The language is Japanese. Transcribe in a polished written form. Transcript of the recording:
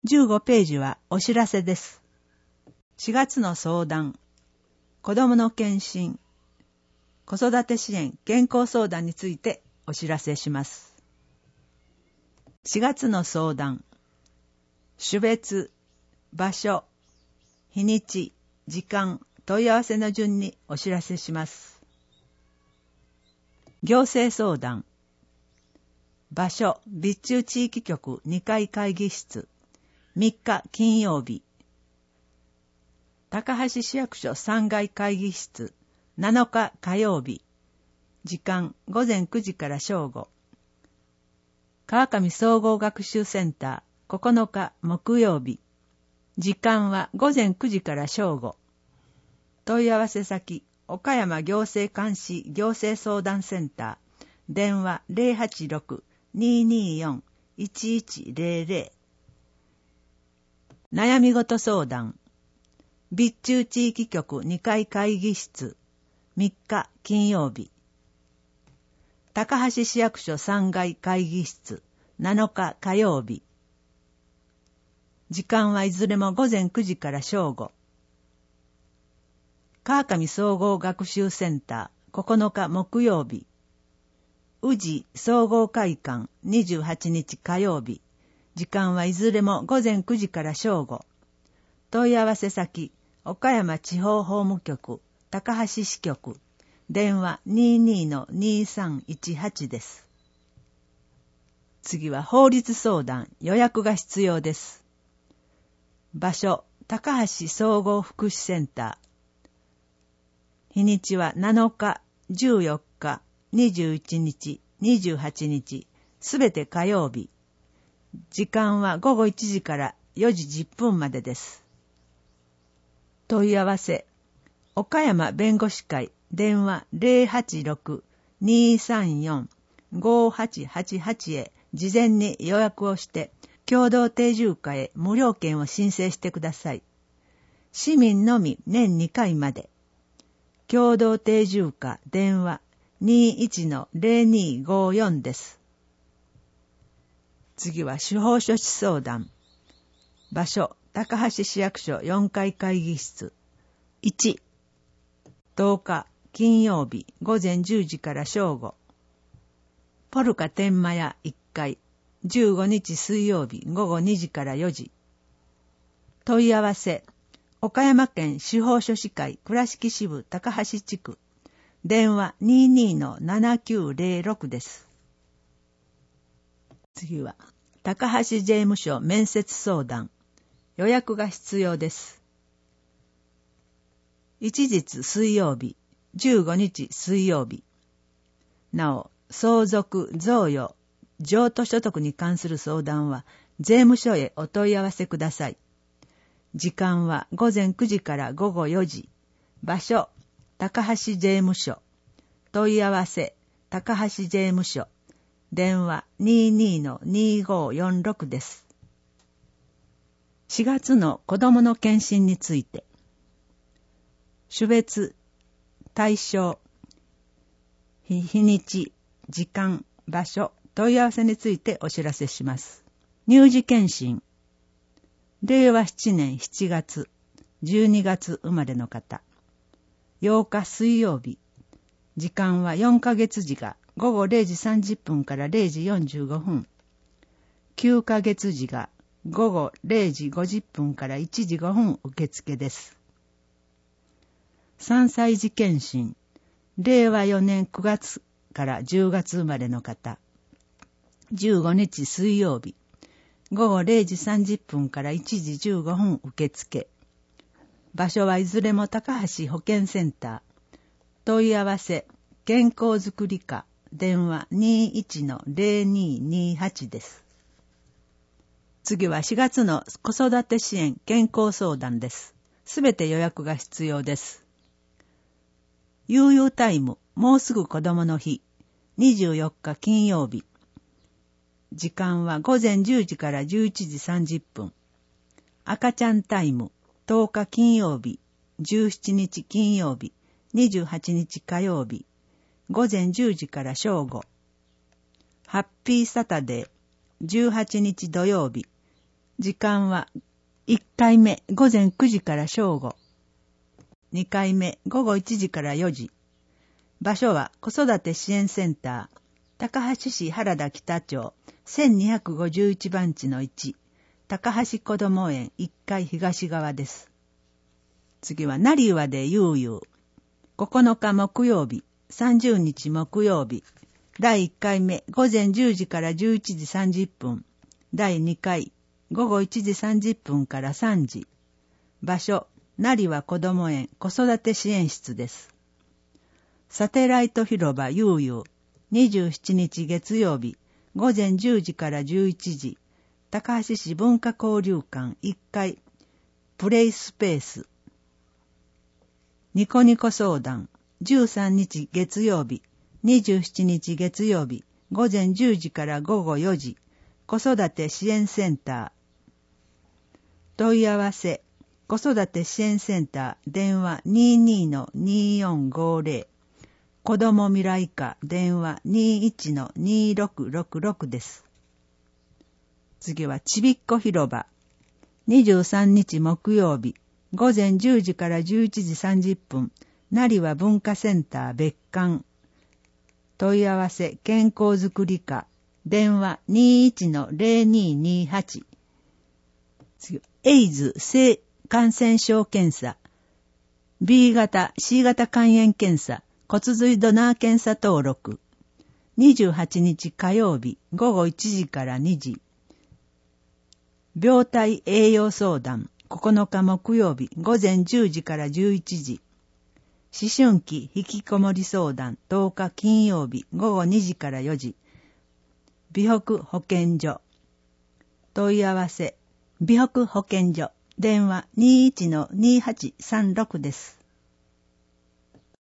15ページはお知らせです。4月の相談、子どもの検診、子育て支援、健康相談についてお知らせします。4月の相談、種別、場所、日にち、時間、問い合わせの順にお知らせします。行政相談、場所、備中地域局2階会議室、3日金曜日、高橋市役所3階会議室、7日火曜日、時間午前9時から正午、川上総合学習センター9日木曜日、時間は午前9時から正午、問い合わせ先、岡山行政監視行政相談センター、電話 086-224-1100、悩み事相談、備中地域局2階会議室、3日金曜日、高橋市役所3階会議室、7日火曜日、時間はいずれも午前9時から正午、川上総合学習センター9日木曜日、宇治総合会館28日火曜日、時間はいずれも午前9時から正午、問い合わせ先、岡山地方法務局高橋支局、電話 22-2318 です。次は法律相談、予約が必要です。場所、高橋総合福祉センター。日にちは7日、14日、21日、28日、すべて火曜日。時間は午後1時から4時10分までです。問い合わせ、岡山弁護士会、電話 086-234-5888 へ事前に予約をして、共同定住化へ無料券を申請してください。市民のみ年2回まで。共同定住化電話 21-0254 です。次は司法書士相談。場所、高橋市役所4階会議室。1、10日金曜日午前10時から正午。ポルカ天満屋1階、15日水曜日午後2時から4時。問い合わせ、岡山県司法書士会倉敷支部高橋地区。電話 22-7906 です。次は、高橋税務署面接相談。予約が必要です。一日水曜日、15日水曜日。なお、相続、贈与、譲渡所得に関する相談は、税務署へお問い合わせください。時間は午前9時から午後4時。場所、高橋税務署。問い合わせ、高橋税務署。電話 22-2546 です。4月の子どもの検診について。種別、対象、日にち、時間、場所、問い合わせについてお知らせします。乳児検診。令和7年7月、12月生まれの方。8日水曜日。時間は4ヶ月時が午後0時30分から0時45分。9ヶ月時が午後0時50分から1時5分受付です。3歳児検診。令和4年9月から10月生まれの方。15日水曜日。午後0時30分から1時15分受付。場所はいずれも高橋保健センター。問い合わせ、健康づくり課、電話 21-0228 です。次は4月の子育て支援健康相談です。すべて予約が必要です。悠々タイム、もうすぐ子供の日、24日金曜日。時間は午前10時から11時30分。赤ちゃんタイム、10日金曜日、17日金曜日、28日火曜日。午前10時から正午。ハッピーサタデー、18日土曜日。 時間は1回目午前9時から正午。2回目午後1時から4時。場所は子育て支援センター、高橋市原田北町1251番地の1、高橋こども園1階東側です。次は成岩でゆうゆう。9日木曜日、30日木曜日。第1回目午前10時から11時30分。第2回午後1時30分から3時。場所、成岩こども園子育て支援室です。サテライト広場ゆうゆう。27日月曜日、午前10時から11時。高橋市文化交流館1階、プレイスペース。ニコニコ相談、13日月曜日、27日月曜日、午前10時から午後4時。子育て支援センター。問い合わせ、子育て支援センター、電話 22-2450。子ども未来課、電話 21-2666 です。次はちびっこ広場。23日木曜日、午前10時から11時30分、成岩文化センター別館。問い合わせ、健康づくり課、電話 21-0228。次、エイズ性感染症検査、B 型、C 型肝炎検査、骨髄ドナー検査登録。28日火曜日、午後1時から2時。病態栄養相談、9日木曜日、午前10時から11時。思春期引きこもり相談、10日金曜日、午後2時から4時。美北保健所。問い合わせ、美北保健所。電話 21-2836 です。